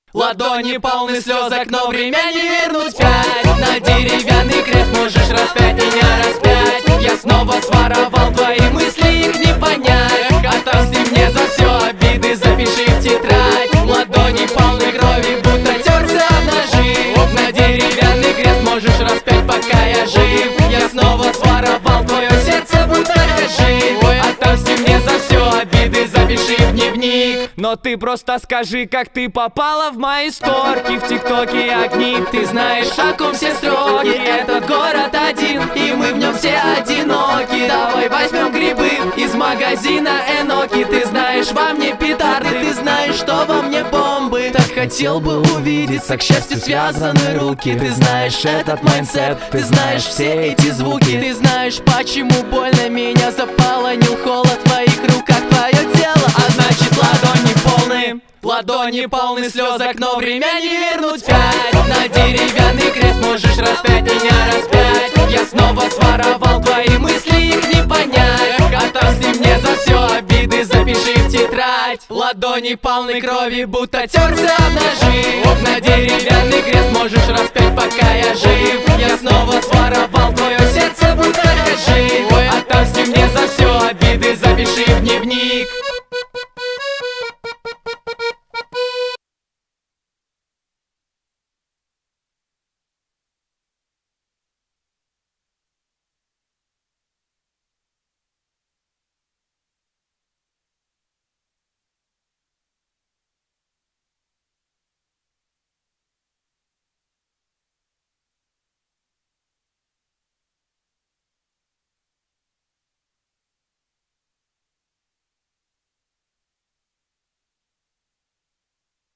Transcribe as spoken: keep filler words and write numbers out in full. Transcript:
Ладони полны слезок, но время не вернуть пять. На деревянный крест можешь распять меня, распять. Я снова своровал твои мысли, их не понять. Отомсти мне за все обиды, запиши в тетрадь. Ладони полны крови, будто терся об ножи. На деревянный крест можешь распять, пока я жив. Я снова своровал твое сердце, будто я жив. Отомсти мне за все обиды, запиши в дневник. Но ты просто скажи, как ты попала в мои сторки, в тиктоке огни. Ты знаешь, о ком все строки. Этот город один, и мы в нем все одиноки. Давай возьмем грибы из магазина Эноки. Ты знаешь, во мне петарды, ты знаешь, что во мне бомбы. Так хотел бы увидеться, к счастью связаны руки. Ты знаешь этот майндсет, ты знаешь все эти звуки. Ты знаешь, почему больно меня заполонил холод в твоих руках, твое тело. А значит, ладони полны, ладони полны слезок, но время не вернуть пять. На деревянный крест можешь распять меня, распять. Я снова своровал твои мысли, их не понять. Отомсти мне за все обиды, запиши в тетрадь. Ладони полны крови, будто терся об ножи. На деревянный крест можешь распять, пока я жив. Я снова своровал твое сердце, будто я жив. Отомсти мне за все обиды, запиши в дневник.